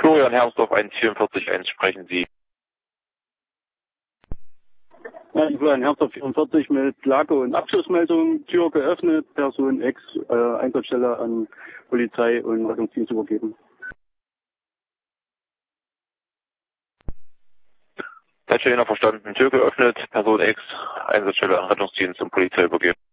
Florian Hermsdorf 144, sprechen Sie. Ja, Florian Hermsdorf 44 mit Lage- und Abschlussmeldung, Tür geöffnet, Person X, Einsatzstelle an Polizei und Rettungsdienst übergeben. Verstanden. Tür geöffnet, Person X, Einsatzstelle an Rettungsdienst und Polizei übergeben.